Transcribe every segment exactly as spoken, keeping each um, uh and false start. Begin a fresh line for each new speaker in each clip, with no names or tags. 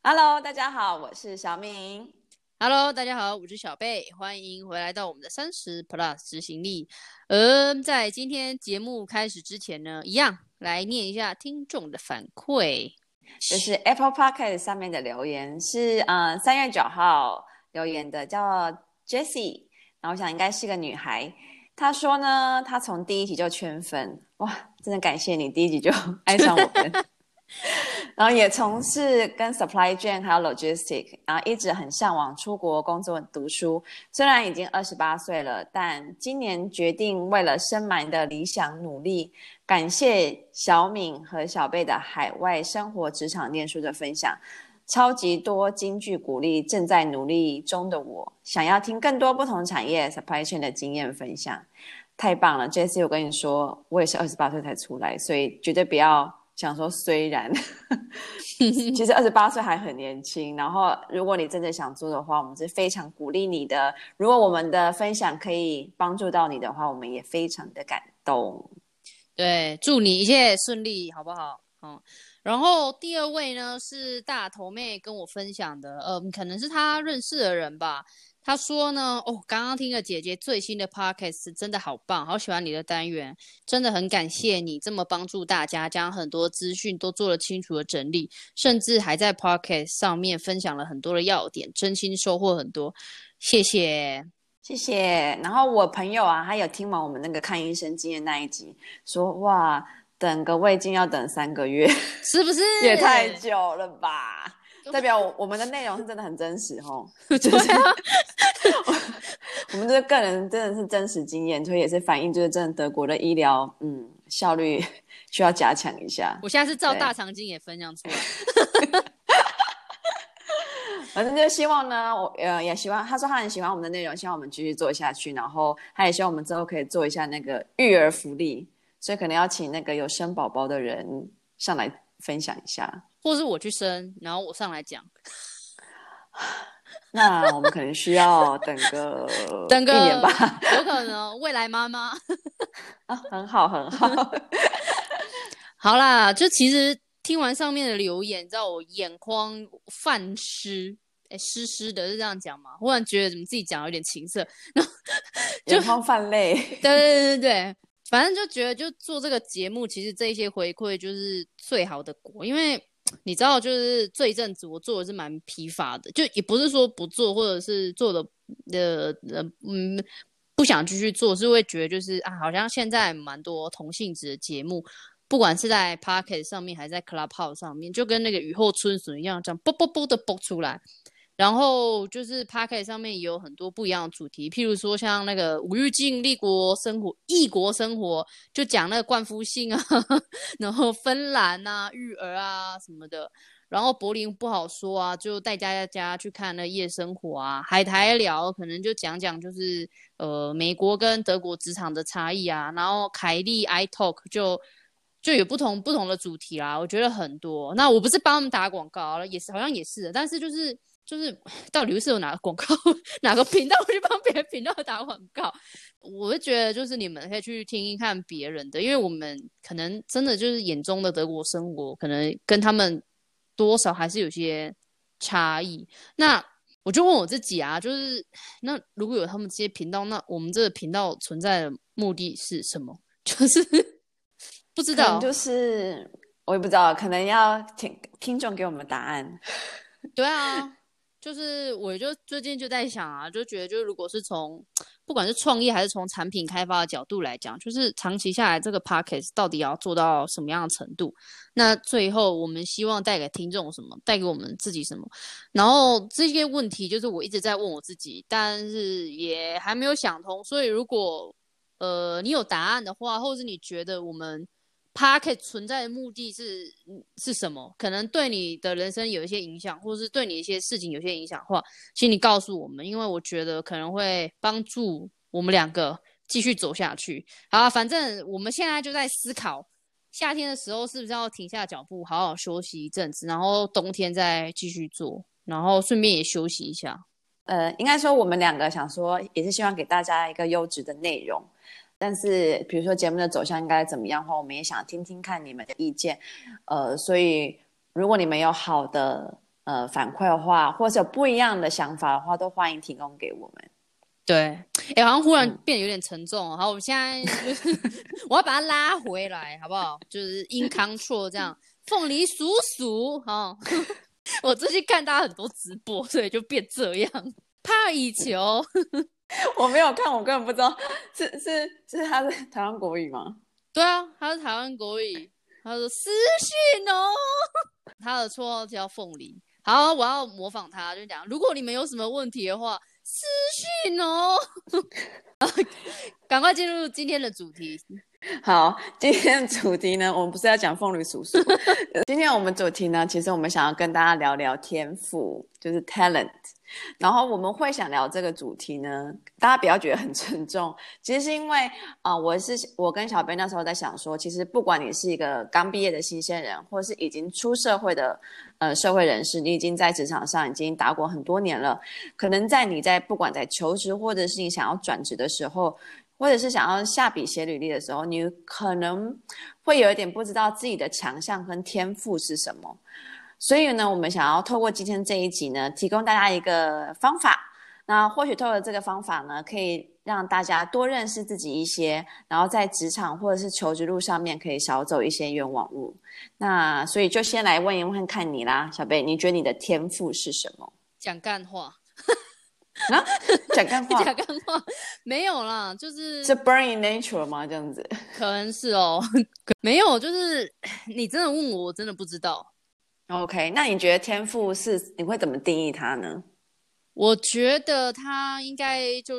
Hello，大家好，我是小敏。
Hello，大家好，我是小贝，欢迎回来到我们的三十 Plus 执行力。而在今天节目开始之前呢，一样来念一下听众的反馈。
就是 Apple Podcast 上面的留言是，嗯，三月九号留言的，叫 Jessie，然后我想应该是个女孩。她说呢，她从第一集就圈粉，哇，真的感谢你，第一集就爱上我们。然后也从事跟 supply chain 还有 logistic， 然后一直很向往出国工作读书。虽然已经二十八岁了，但今年决定为了深埋的理想努力。感谢小敏和小贝的海外生活、职场、念书的分享，超级多金句鼓励正在努力中的我。想要听更多不同产业 supply chain 的经验分享，太棒了 ！Jessie， 我跟你说，我也是二十八岁才出来，所以绝对不要想说虽然其实二十八岁还很年轻，然后如果你真的想做的话，我们是非常鼓励你的。如果我们的分享可以帮助到你的话，我们也非常的感动。
对，祝你一切顺利，好不好？嗯，然后第二位呢是大头妹跟我分享的，嗯，可能是她认识的人吧。她说呢，哦，刚刚听了姐姐最新的 podcast，真的好棒，好喜欢你的单元，真的很感谢你这么帮助大家，将很多资讯都做了清楚的整理，甚至还在 podcast 上面分享了很多的要点，真心收获很多，谢谢。
谢谢。然后我朋友啊，他有听完我们那个看医生经验那一集，说哇，等个胃镜要等三个月，
是不是？
也太久了吧？代表我我们的内容是真的很真实哦。
对啊，
我们这个个人真的是真实经验，所以也是反映就是真的德国的医疗，嗯，效率需要加强一下。
我下次照大肠经也分享出来。
反正就希望呢，我呃也希望他说他很喜欢我们的内容，希望我们继续做下去，然后他也希望我们之后可以做一下那个育儿福利，所以可能要请那个有生宝宝的人上来分享一下，
或是我去生，然后我上来讲。
那我们可能需要等个
等个
一年吧。
有可能未来妈妈。
啊，很好很好。
好啦，就其实听完上面的留言，你知道我眼眶泛湿。哎，湿湿的是这样讲吗？忽然觉得怎么自己讲有点情色，然后
眼眶泛泪。
对对对对，反正就觉得就做这个节目，其实这些回馈就是最好的果，因为你知道，就是这一阵子我做的是蛮疲乏的，就也不是说不做，或者是做的呃呃嗯不想继续做，是会觉得就是啊，好像现在蛮多同性质的节目。不管是在 Pocket 上面，还是在 Clubhouse 上面，就跟那个雨后春笋一样，这样啵啵啵的啵出来。然后就是 Podcast 上面也有很多不一样的主题，譬如说像那个无预境立国生活、异国生活，就讲那个冠夫姓啊，然后芬兰啊、育儿啊什么的。然后柏林不好说啊，就带大家去看那夜生活啊。海苔聊可能就讲讲就是呃美国跟德国职场的差异啊。然后凯莉 I Talk 就就有不同不同的主题啦，我觉得很多。那我不是帮他们打广告，也是好像也是的，但是就是就是到底是有哪个广告哪个频道去帮别人频道打广告？我会觉得就是你们可以去听一看别人的，因为我们可能真的就是眼中的德国生活，可能跟他们多少还是有些差异。那我就问我自己啊，就是那如果有他们这些频道，那我们这个频道存在的目的是什么？就是不知道，
可能就是我也不知道，可能要听听众给我们答案。
对啊，就是我就最近就在想啊，就觉得就如果是从不管是创业还是从产品开发的角度来讲，就是长期下来这个 podcast 到底要做到什么样的程度？那最后我们希望带给听众什么，带给我们自己什么？然后这些问题就是我一直在问我自己，但是也还没有想通。所以如果呃你有答案的话，或者是你觉得我们 Pocket 存在的目的是是什么？可能对你的人生有一些影响，或是对你一些事情有些影响的话，请你告诉我们，因为我觉得可能会帮助我们两个继续走下去。好啊，反正我们现在就在思考，夏天的时候是不是要停下脚步，好好休息一阵子，然后冬天再继续做，然后顺便也休息一下。
呃，应该说我们两个想说，也是希望给大家一个优质的内容。但是，比如说节目的走向应该怎么样的话，我们也想听听看你们的意见。呃，所以如果你们有好的呃反馈的话，或是有不一样的想法的话，都欢迎提供给我们。
对，哎，好像忽然变得有点沉重、哦。好，我们现在就是我要把它拉回来，好不好？就是 in control 这样。凤梨叔叔，哦，我最近看大家很多直播，所以就变这样。怕以球，
我没有看，我根本不知道是是是他的台湾国语吗？
对啊，他是台湾国语。他说私讯哦，他的绰号叫凤梨。好，我要模仿他，就讲如果你们有什么问题的话。私讯哦，赶快进入今天的主题。
好，今天的主题呢，我们不是要讲凤梨叔叔。今天我们主题呢，其实我们想要跟大家聊聊天赋，就是 talent。然后我们会想聊这个主题呢，大家不要觉得很沉重，其实是因为啊、呃，我是我跟小贝那时候在想说，其实不管你是一个刚毕业的新鲜人，或是已经出社会的呃社会人士，你已经在职场上已经打滚很多年了，可能在你在不管在求职或者是你想要转职的时候，或者是想要下笔写履历的时候，你可能会有一点不知道自己的强项跟天赋是什么。所以呢，我们想要透过今天这一集呢，提供大家一个方法。那或许透过这个方法呢，可以让大家多认识自己一些，然后在职场或者是求职路上面可以少走一些冤枉路。那所以就先来问一问看你啦，小贝，你觉得你的天赋是什么？
讲干话。
啊，讲干话？
讲干话没有啦，就是
是 burn in nature 吗？这样子？
可能是哦，没有，就是你真的问我，我真的不知道。
OK， 那你觉得天赋是你会怎么定义它呢？
我觉得它应该就是，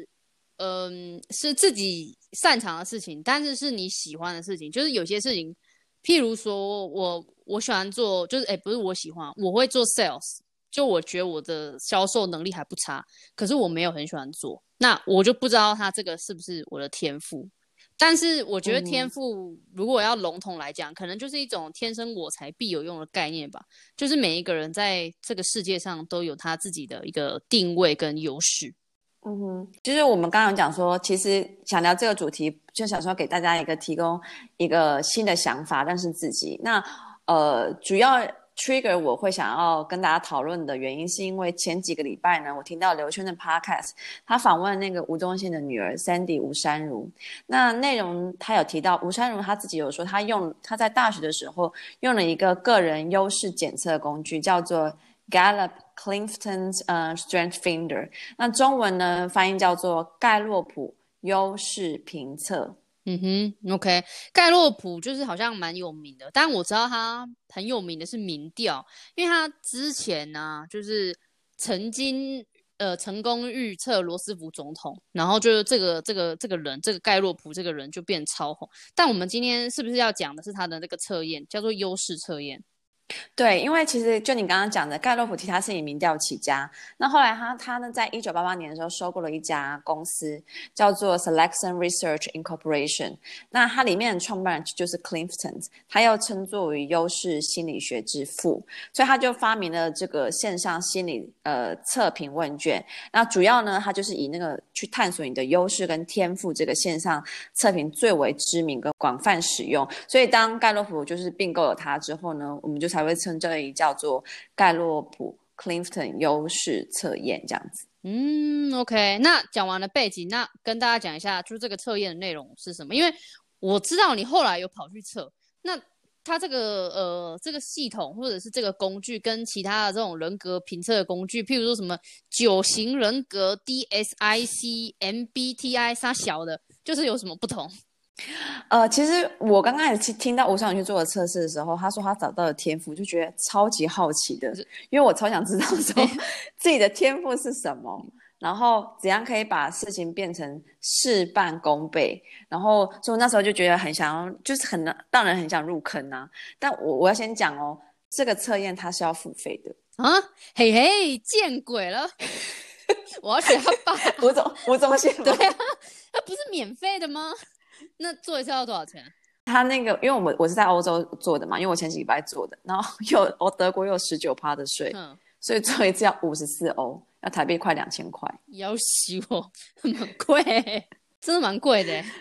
嗯、呃，是自己擅长的事情，但是是你喜欢的事情。就是有些事情，譬如说我我喜欢做，就是哎，不是我喜欢，我会做 sales。就我觉得我的销售能力还不差，可是我没有很喜欢做，那我就不知道他这个是不是我的天赋。但是我觉得天赋如果要笼统来讲、嗯、可能就是一种天生我材必有用的概念吧，就是每一个人在这个世界上都有他自己的一个定位跟优势。
嗯哼，就是我们刚刚讲说，其实想聊这个主题，就想说给大家一个提供一个新的想法，认识自己。那呃，主要trigger 我会想要跟大家讨论的原因，是因为前几个礼拜呢，我听到刘轩的 podcast， 他访问那个吴宗宪的女儿 Sandy 吴珊如。那内容他有提到，吴珊如他自己有说，他用他在大学的时候用了一个个人优势检测工具，叫做 Gallup Clifton's、uh, Strength Finder。那中文呢翻译叫做盖洛普优势评测。
嗯哼 ，OK， 盖洛普就是好像蛮有名的，但我知道他很有名的是民调，因为他之前呢、啊，就是曾经呃成功预测罗斯福总统，然后就是这个这个这个人，这个盖洛普这个人就变超红。但我们今天是不是要讲的是他的那个测验，叫做优势测验？
对，因为其实就你刚刚讲的，盖洛普其实他是以民调起家，那后来他他呢，在一九八八年的时候收购了一家公司，叫做 Selection Research Incorporation。那它里面的创办人就是 Clifton， 他又称作为优势心理学之父，所以他就发明了这个线上心理呃测评问卷。那主要呢，他就是以那个去探索你的优势跟天赋这个线上测评最为知名跟广泛使用。所以当盖洛普就是并购了它之后呢，我们就才会称这里叫做盖洛普 Clifton 优势测验这样子。
嗯 ，OK， 那讲完了背景，那跟大家讲一下，就是这个测验的内容是什么？因为我知道你后来有跑去测，那它这个呃这个系统或者是这个工具跟其他的这种人格评测的工具，譬如说什么九型人格 D S I C、M B T I 啥小的，就是有什么不同？
呃，其实我刚开始听到吴尚宇去做的测试的时候，他说他找到了天赋，就觉得超级好奇的，因为我超想知道说自己的天赋是什么，然后怎样可以把事情变成事半功倍，然后所以我那时候就觉得很想要，就是很让人很想入坑啊。但我我要先讲哦，这个测验它是要付费的
啊，嘿嘿，见鬼了！我要学他爸
吴宗吴宗宪
对啊，他不是免费的吗？那做一次要多少钱？
他那个，因为我们我是在欧洲做的嘛，因为我前几礼拜做的，然后有我德国有十九趴的税，嗯，所以做一次要五十四欧，要台币快两千块，
要死我，蛮贵，真的蛮贵的。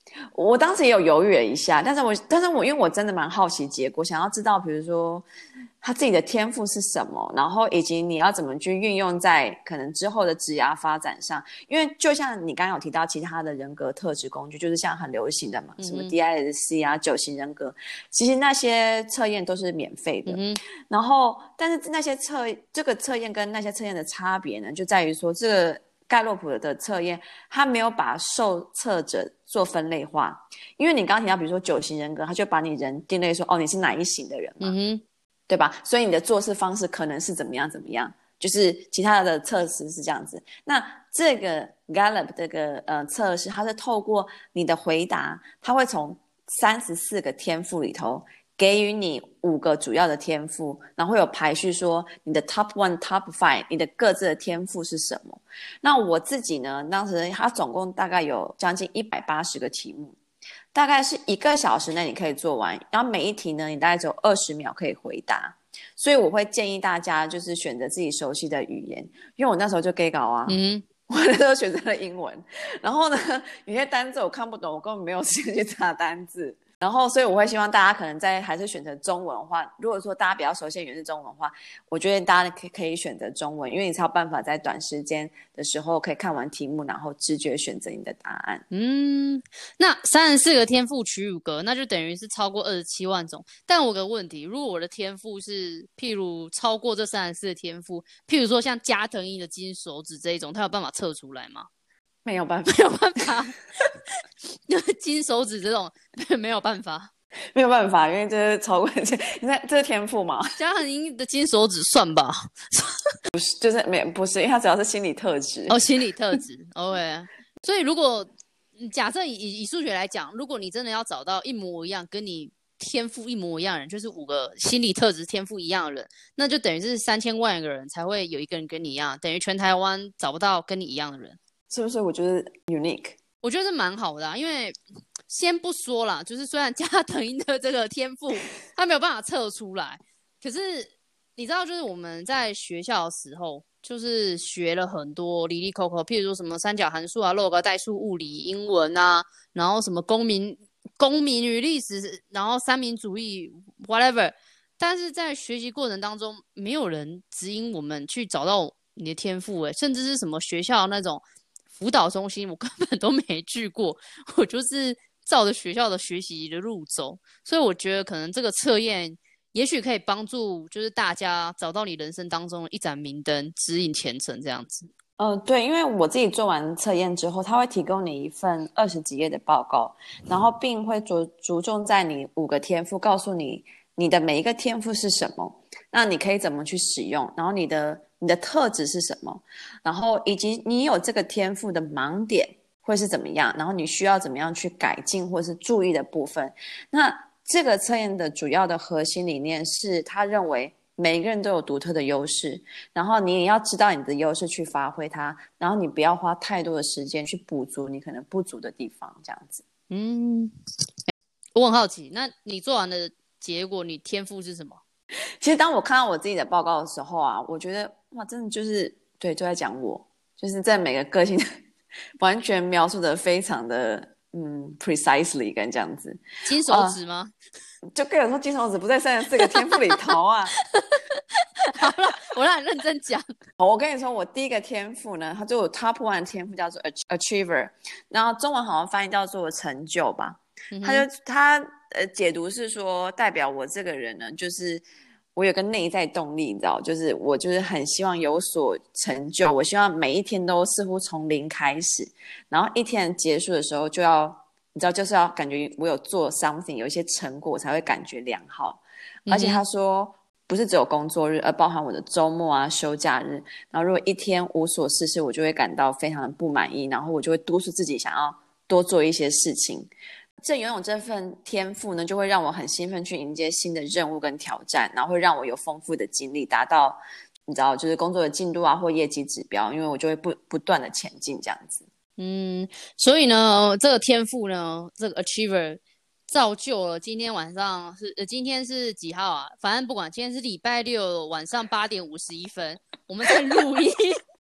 我当时也有犹豫了一下，但是我但是我因为我真的蛮好奇结果，想要知道比如说他自己的天赋是什么，然后以及你要怎么去运用在可能之后的职涯发展上。因为就像你刚刚有提到其他的人格特质工具，就是像很流行的嘛，嗯、什么 D I S C 啊、九型人格，其实那些测验都是免费的。嗯、然后但是那些测这个测验跟那些测验的差别呢，就在于说这个盖洛普的测验，他没有把受测者做分类化，因为你刚刚提到，比如说九型人格，他就把你人定类说，哦，你是哪一型的人嘛，嗯、对吧？所以你的做事方式可能是怎么样怎么样，就是其他的测试是这样子。那这个 Gallup 这个呃测试，它是透过你的回答，它会从三十四个天赋里头给予你五个主要的天赋，然后会有排序说你的 top one、top five， 你的各自的天赋是什么。那我自己呢，当时它总共大概有将近一百八十个题目，大概是一个小时内你可以做完，然后每一题呢，你大概只有二十秒可以回答。所以我会建议大家就是选择自己熟悉的语言，因为我那时候就 gay 稿啊，嗯，我那时候选择了英文，然后呢，有些单字我看不懂，我根本没有时间去查单字。然后，所以我会希望大家可能在还是选择中文的话，如果说大家比较熟悉的语言是中文的话，我觉得大家可以可以选择中文，因为你才有办法在短时间的时候可以看完题目，然后直觉选择你的答案。
嗯，那三十四个天赋取五个，那就等于是超过二十七万种。但我有个问题，如果我的天赋是譬如超过这三十四个天赋，譬如说像加藤鹰的金手指这一种，它有办法测出来吗？
没有办法，
没有办法，金手指这种没有办法，
没有办法，因为这是超过这，你看这是天赋吗？
加藤鹰的金手指算吧，
不是，就是没不是，因为它主要是心理特质。
哦，心理特质 ，OK。所以如果假设以以数学来讲，如果你真的要找到一模一样跟你天赋一模一样的人，就是五个心理特质天赋一样的人，那就等于是三千万个人才会有一个人跟你一样，等于全台湾找不到跟你一样的人。
是不是？我觉得 unique，
我觉得是蛮好的啊，因为先不说啦，就是虽然加藤鹰的这个天赋他没有办法测出来，可是你知道，就是我们在学校的时候，就是学了很多哩哩扣扣，譬如说什么三角函数啊、log、代数、物理、英文啊，然后什么公民、公民与历史，然后三民主义 ，whatever。但是在学习过程当中，没有人指引我们去找到你的天赋，诶，甚至是什么学校那种辅导中心，我根本都没去过，我就是照着学校的学习的路走，所以我觉得可能这个测验也许可以帮助，就是大家找到你人生当中一盏明灯，指引前程这样子。
呃，对，因为我自己做完测验之后，他会提供你一份二十几页的报告，然后并会着着重在你五个天赋，告诉你你的每一个天赋是什么，那你可以怎么去使用，然后你的你的特质是什么，然后以及你有这个天赋的盲点会是怎么样，然后你需要怎么样去改进或是注意的部分。那这个测验的主要的核心理念是，他认为每一个人都有独特的优势，然后你也要知道你的优势去发挥它，然后你不要花太多的时间去补足你可能不足的地方，这样子。
嗯，我很好奇，那你做完的结果，你天赋是什么？
其实当我看到我自己的报告的时候啊，我觉得哇，真的就是对，就在讲我，就是在每个个性完全描述的非常的嗯 precisely 跟这样子。
金手指吗？
呃、就跟有时候金手指不在三十四个天赋里头啊。
好了，我让你认真讲。
我跟你说，我第一个天赋呢，它就有 top one 的天赋叫做 achiever， 然后中文好像翻译叫做成就吧。嗯、他就他呃解读是说，代表我这个人呢，就是我有个内在动力，你知道，就是我就是很希望有所成就，我希望每一天都似乎从零开始，然后一天结束的时候就要，你知道，就是要感觉我有做 something， 有一些成果，我才会感觉良好。而且他说。嗯，不是只有工作日，而包含我的周末啊、休假日。然后如果一天无所事事，我就会感到非常的不满意，然后我就会督促自己想要多做一些事情。正拥有这份天赋呢，就会让我很兴奋去迎接新的任务跟挑战，然后会让我有丰富的经历，达到你知道，就是工作的进度啊或业绩指标，因为我就会不不断的前进这样子。
嗯，所以呢，这个天赋呢，这个 achiever。造就了今天晚上是呃，今天是几号啊？反正不管，今天是礼拜六晚上八点五十一分，我们在录音。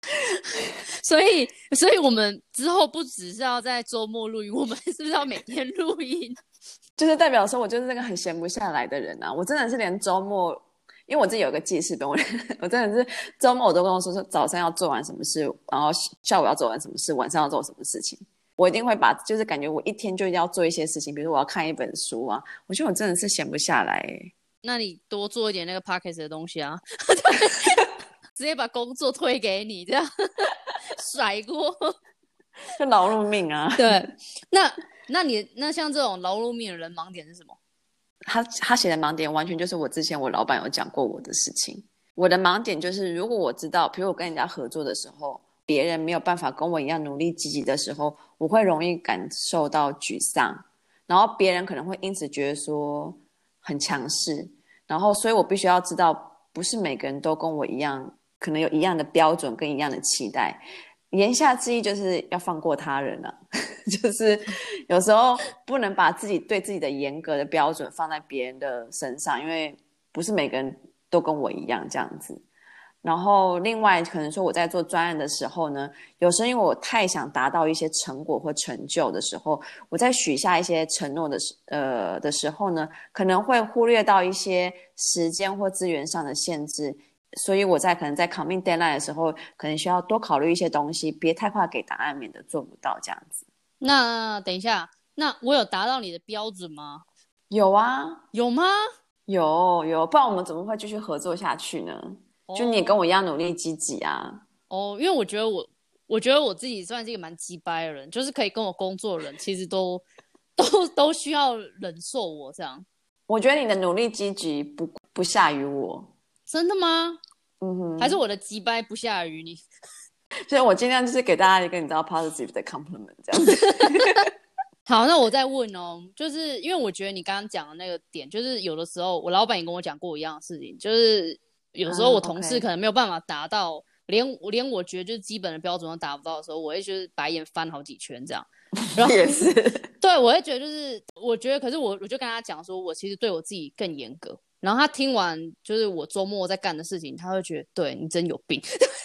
所以，所以我们之后不只是要在周末录音，我们是不是要每天录音？
就是代表说我就是那个很闲不下来的人啊！我真的是连周末，因为我自己有个记事本，我我真的是周末我都跟我说说早上要做完什么事，然后下午要做完什么事，晚上要做什么事情。我一定会把，就是感觉我一天就要做一些事情，比如说我要看一本书啊。我觉得我真的是闲不下来欸。
那你多做一点那个 podcast 的东西啊，直接把工作推给你，这样甩锅，
就劳碌命啊。
对，那那你那像这种劳碌命的人，盲点是什么？
他他写的盲点完全就是我之前我老板有讲过我的事情。我的盲点就是，如果我知道，比如我跟人家合作的时候，别人没有办法跟我一样努力积极的时候，我会容易感受到沮丧，然后别人可能会因此觉得说很强势，然后所以我必须要知道，不是每个人都跟我一样，可能有一样的标准跟一样的期待。言下之意就是要放过他人啊，就是有时候不能把自己对自己的严格的标准放在别人的身上，因为不是每个人都跟我一样这样子。然后另外可能说我在做专案的时候呢，有时候因为我太想达到一些成果或成就的时候，我在许下一些承诺的呃的时候呢，可能会忽略到一些时间或资源上的限制，所以我在可能在 commit deadline 的时候，可能需要多考虑一些东西，别太快给答案，免得做不到这样子。
那等一下，那我有达到你的标准吗？
有啊，
有吗？
有有，不然我们怎么会继续合作下去呢？就你也跟我一样努力积极啊。
哦，因为我觉得我，我觉得我自己算是一个蛮鸡掰的人，就是可以跟我工作的人，其实都都都需要忍受我这样。
我觉得你的努力积极不不下于我。
真的吗？
嗯哼，
还是我的鸡掰不下于你？
所以我尽量就是给大家一个你知道 positive 的 compliment 这样子。
好，那我再问哦，就是因为我觉得你刚刚讲的那个点，就是有的时候我老板也跟我讲过一样的事情，就是有时候我同事可能没有办法达到，嗯、连连我觉得就是基本的标准都达不到的时候，我会就是白眼翻好几圈这样。然后
也是，
对，我会觉得就是我觉得，可是我我就跟他讲说，我其实对我自己更严格。然后他听完就是我周末在干的事情，他会觉得对你真有病。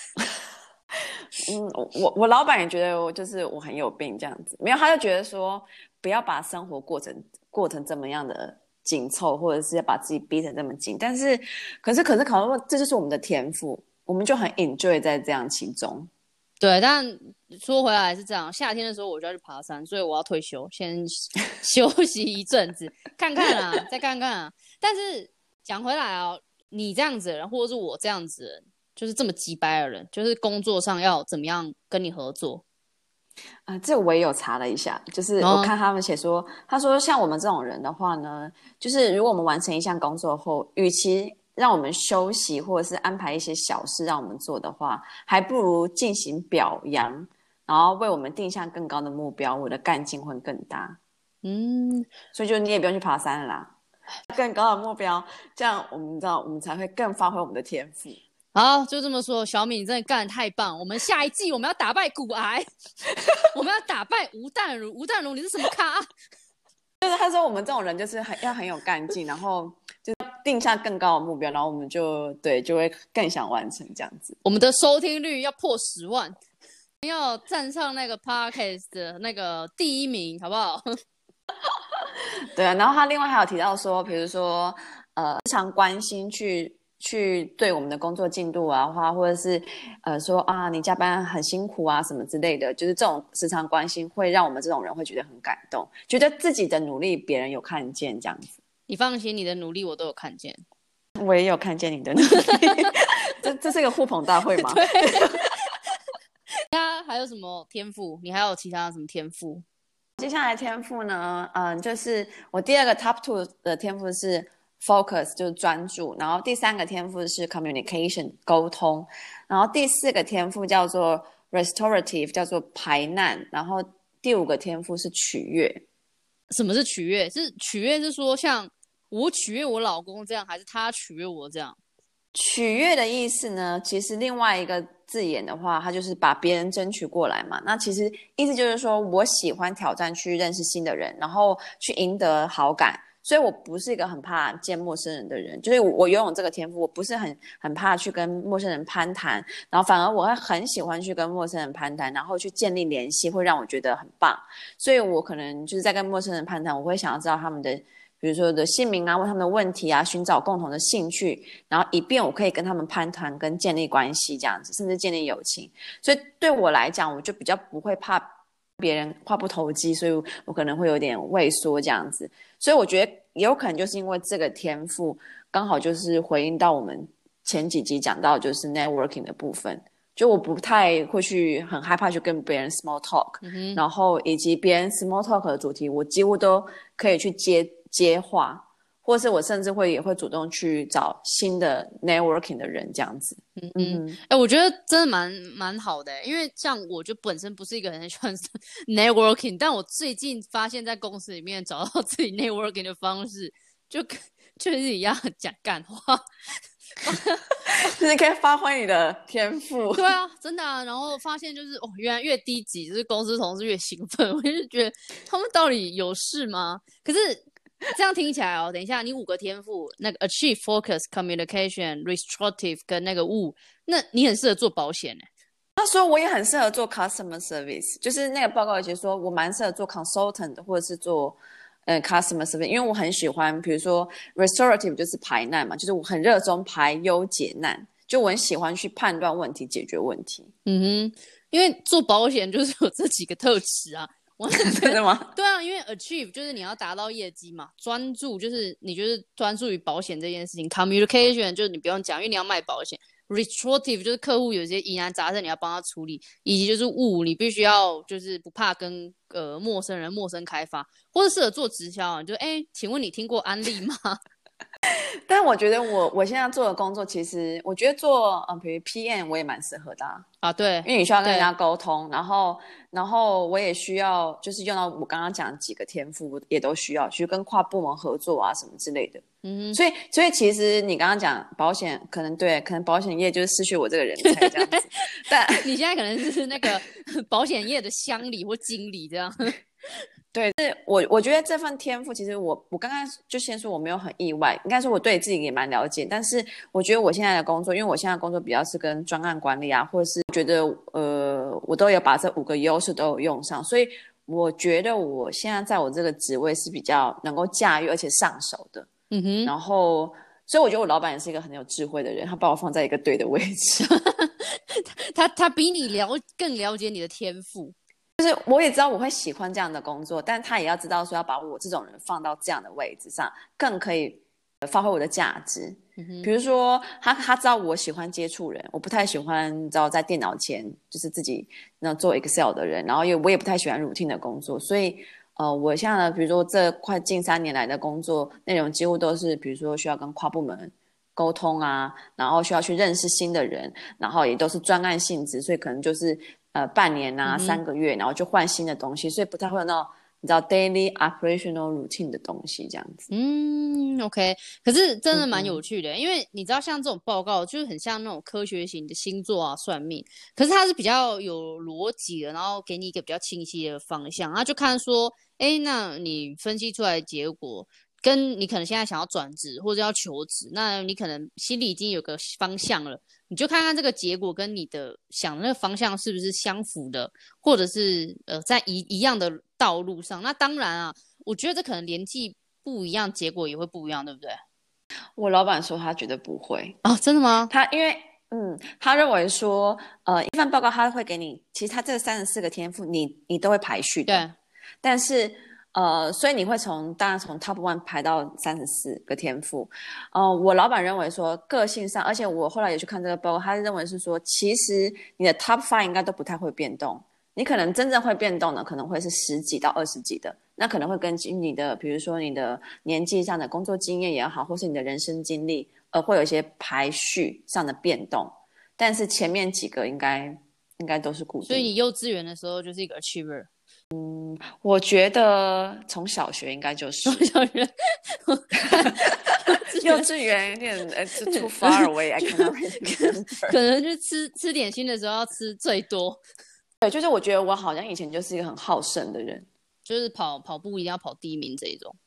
嗯，我我老板也觉得我就是我很有病这样子，没有，他就觉得说不要把生活过成过成这么样的紧凑，或者是要把自己逼成这么紧。但是，可是可是考虑这就是我们的天赋，我们就很 enjoy 在这样其中。
对，但说回来是这样，夏天的时候我就要去爬山，所以我要退休，先休息一阵子，看看啊，再看看啊。但是讲回来啊，你这样子的人，或者是我这样子的人，就是这么鸡掰的人，就是工作上要怎么样跟你合作？
啊、呃，这我也有查了一下，就是我看他们写说，哦、他说像我们这种人的话呢，就是如果我们完成一项工作后，与其让我们休息或者是安排一些小事让我们做的话，还不如进行表扬，然后为我们定下更高的目标，我的干劲会更大。
嗯，
所以就你也不用去爬山了啦，更高的目标，这样我们知道我们才会更发挥我们的天赋。
好，就这么说，小米你真的干得太棒！我们下一季我们要打败骨癌，我们要打败吴淡如。吴淡如，你是什么咖？
就是他说我们这种人就是很要很有干劲，然后就定下更高的目标，然后我们就对就会更想完成这样子。
我们的收听率要破十万，要站上那个 podcast 的那个第一名，好不好？
对啊，然后他另外还有提到说，比如说呃，非常关心去。去对我们的工作进度啊，或者是呃说啊你加班很辛苦啊什么之类的，就是这种时常关心会让我们这种人会觉得很感动，觉得自己的努力别人有看见这样子。
你放心，你的努力我都有看见，
我也有看见你的努力。这这是一个互捧大会吗？
对。他还有什么天赋？你还有其他什么天赋？
接下来天赋呢，嗯，就是我第二个 top two 的天赋是focus 就是专注，然后第三个天赋是 communication 沟通，然后第四个天赋叫做 restorative 叫做排难，然后第五个天赋是取悦。
什么是取悦？是取悦是说像我取悦我老公这样，还是他取悦我这样？
取悦的意思呢，其实另外一个字眼的话，它就是把别人争取过来嘛。那其实意思就是说我喜欢挑战去认识新的人，然后去赢得好感。 所以我不是一个很怕见陌生人的人，就是我我游泳这个天赋，我不是很很怕去跟陌生人攀谈，然后反而我会很喜欢去跟陌生人攀谈，然后去建立联系，会让我觉得很棒。所以我可能就是在跟陌生人攀谈，我会想要知道他们的比如说的姓名啊，问他们的问题啊，寻找共同的兴趣，然后以便我可以跟他们攀谈跟建立关系这样子，甚至建立友情。所以对我来讲，我就比较不会怕别人话不投机，所以我可能会有点畏缩这样子。所以我觉得也有可能就是因为这个天赋刚好就是回应到我们前几集讲到就是 networking 的部分，就我不太会去很害怕去跟别人 small talk、嗯、然后以及别人 small talk 的主题我几乎都可以去接接话，或是我甚至会也会主动去找新的 networking 的人这样子。
嗯嗯，哎、欸，我觉得真的蛮蛮好的、欸，因为像我就本身不是一个很喜欢 networking， 但我最近发现在公司里面找到自己 networking 的方式，就就是一样讲干话，
就是可以发挥你的天赋。
对啊，真的啊。然后发现就是哦，原来越低级，就是公司同事越兴奋，我就觉得他们到底有事吗？可是。这样听起来哦，等一下，你五个天赋，那个 achieve, focus, communication, restorative 跟那个 W， 那你很适合做保险哎。
他说我也很适合做 customer service， 就是那个报告也说我蛮适合做 consultant 或者是做呃 customer service， 因为我很喜欢，比如说 restorative 就是排难嘛，就是我很热衷排忧解难，就我很喜欢去判断问题、解决问题。
嗯哼，因为做保险就是有这几个特质啊。
真的吗？
对啊，因为 achieve 就是你要达到业绩嘛，专注就是你就是专注于保险这件事情 ，communication 就是你不用讲，因为你要卖保险 ，restorative 就是客户有些疑难杂症你要帮他处理，以及就是物你必须要就是不怕跟呃陌生人陌生开发，或者适合做直销啊，就哎，请问你听过安利吗？
但我觉得我我现在做的工作，其实我觉得做嗯，比如 P M 我也蛮适合的啊。
啊，对，
因为你需要跟人家沟通，然后然后我也需要就是用到我刚刚讲的几个天赋，也都需要去跟跨部门合作啊什么之类的。嗯，所以所以其实你刚刚讲保险，可能对，可能保险业就是失去我这个人才这样子。但
你现在可能是那个保险业的乡里或经理这样。
对，是我我觉得这份天赋，其实我我刚刚就先说我没有很意外，应该说我对自己也蛮了解，但是我觉得我现在的工作，因为我现在的工作比较是跟专案管理啊，或者是觉得呃我都有把这五个优势都有用上，所以我觉得我现在在我这个职位是比较能够驾驭而且上手的。嗯哼，然后所以我觉得我老板也是一个很有智慧的人，他把我放在一个对的位置。
他他比你了更了解你的天赋。
就是我也知道我会喜欢这样的工作，但他也要知道说要把我这种人放到这样的位置上，更可以发挥我的价值。嗯、比如说他他知道我喜欢接触人，我不太喜欢你知道在电脑前就是自己那做 Excel 的人，然后我也不太喜欢 routine 的工作，所以呃，我现在呢，比如说这快近三年来的工作内容几乎都是比如说需要跟跨部门沟通啊，然后需要去认识新的人，然后也都是专案性质，所以可能就是呃，半年啊、嗯，三个月，然后就换新的东西，所以不太会有那种你知道 daily operational routine 的东西这样子。
嗯 ，OK， 可是真的蛮有趣的、嗯，因为你知道像这种报告就是很像那种科学型的星座啊、算命，可是它是比较有逻辑的，然后给你一个比较清晰的方向，然后就看说，哎，那你分析出来的结果。跟你可能现在想要转职或者要求职，那你可能心里已经有个方向了，你就看看这个结果跟你的想的那个方向是不是相符的，或者是呃在一一样的道路上。那当然啊，我觉得这可能年纪不一样，结果也会不一样，对不对？
我老板说他绝对不会
啊、哦，真的吗？
他因为嗯，他认为说呃一份报告他会给你，其实他这三十四个天赋你你都会排序的，
对，
但是。呃，所以你会从当然从 top one 排到三十四个天赋。呃，我老板认为说个性上，而且我后来也去看这个报告，他认为是说，其实你的 top five 应该都不太会变动，你可能真正会变动的可能会是十几到二十几的，那可能会跟你的，比如说你的年纪上的工作经验也好，或是你的人生经历，呃，会有一些排序上的变动，但是前面几个应该应该都是固定的。
所以你幼稚园的时候就是一个 achiever。
嗯，我觉得从小学应该就是
从小学，
幼稚园有点呃 too far away I cannot remember
可能就吃吃点心的时候要吃最多。
对，就是我觉得我好像以前就是一个很好胜的人，
就是跑跑步一定要跑第一名这一种。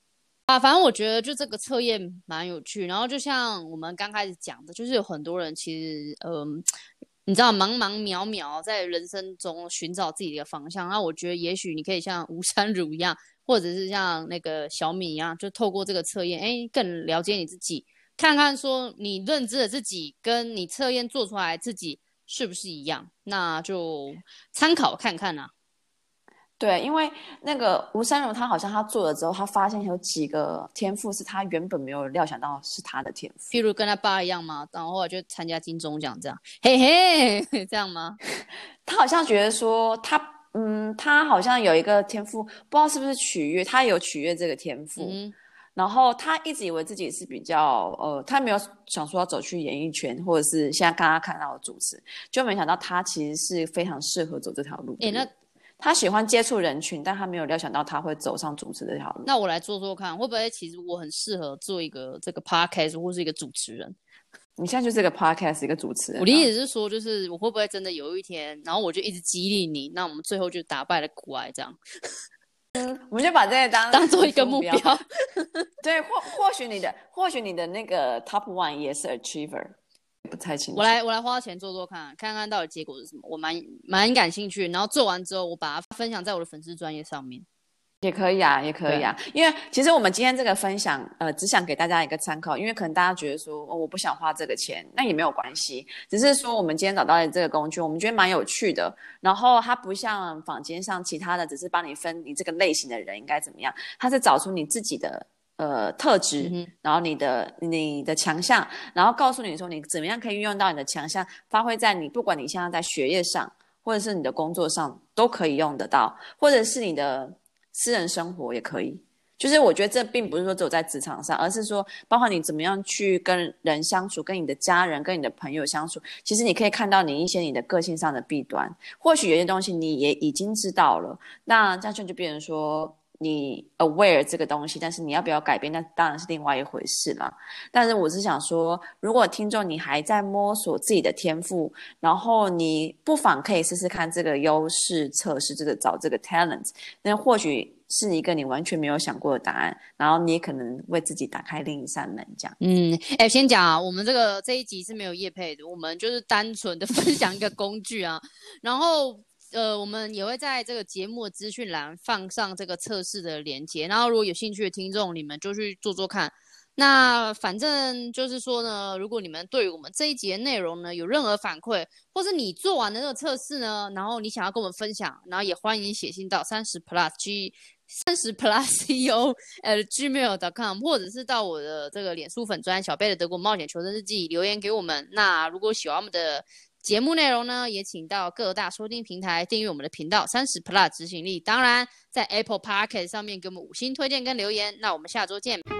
啊，反正我觉得就这个测验蛮有趣，然后就像我们刚开始讲的，就是有很多人其实，嗯，你知道茫茫渺渺在人生中寻找自己的一个方向。那我觉得也许你可以像吴珊如一样，或者是像那个小米一样，就透过这个测验，哎，更了解你自己，看看说你认知的自己跟你测验做出来自己是不是一样，那就参考看看啊。
对，因为那个吴珊如，她好像她做了之后，她发现有几个天赋是她原本没有料想到是她的天赋。
譬如跟他爸一样吗？然后后来就参加金钟奖这样，嘿嘿，这样吗？
她好像觉得说她，嗯，她好像有一个天赋，不知道是不是取悦，她有取悦这个天赋。
嗯
然后她一直以为自己是比较，呃，她没有想说要走去演艺圈，或者是现在刚刚看到的主持，就没想到她其实是非常适合走这条路的。
哎，那
他喜欢接触人群，但他没有料想到他会走上主持这条路。
那我来做做看，会不会其实我很适合做一个这个 podcast 或是一个主持人？
你现在就是个 podcast 一个主持人、啊。
我的意思是说，就是我会不会真的有一天，然后我就一直激励你，那我们最后就打败了古埃这样。
嗯，我们就把这个当
当做一个目标。
对，或或许你的或许你的那个 top one 也是 achiever。不太清楚，
我来我来花钱做做看，看看到底结果是什么，我蛮蛮感兴趣。然后做完之后，我把它分享在我的粉丝专页上面，
也可以啊，也可以啊。因为其实我们今天这个分享，呃，只想给大家一个参考，因为可能大家觉得说，哦，我不想花这个钱，那也没有关系，只是说我们今天找到了这个工具，我们觉得蛮有趣的。然后它不像坊间上其他的，只是帮你分你这个类型的人应该怎么样，它是找出你自己的。呃，特质，
嗯、
然后你的你的强项，然后告诉你说你怎么样可以运用到你的强项，发挥在你不管你现在在学业上，或者是你的工作上都可以用得到，或者是你的私人生活也可以。就是我觉得这并不是说只有在职场上，而是说包括你怎么样去跟人相处，跟你的家人、跟你的朋友相处，其实你可以看到你一些你的个性上的弊端，或许有些东西你也已经知道了，那这样就变成说。你 aware 这个东西，但是你要不要改变，那当然是另外一回事啦。但是我是想说，如果听众你还在摸索自己的天赋，然后你不妨可以试试看这个优势测试，这个找这个 talent， 那或许是一个你完全没有想过的答案，然后你也可能为自己打开另一扇门，这样。
嗯，哎，先讲啊，我们这个这一集是没有业配的，我们就是单纯的分享一个工具啊，然后。呃，我们也会在这个节目的资讯栏放上这个测试的连结，然后如果有兴趣的听众，你们就去做做看。那反正就是说呢，如果你们对于我们这一集的内容呢有任何反馈，或是你做完的这个测试呢，然后你想要跟我们分享，然后也欢迎写信到三十 plus g 三十 plus co at gmail dot com， 或者是到我的这个脸书粉专小贝的德国冒险求生日记留言给我们。那如果喜欢我们的节目内容呢，也请到各大收听平台订阅我们的频道三十 plus 执行力，当然在 Apple Podcast 上面给我们五星推荐跟留言。那我们下周见。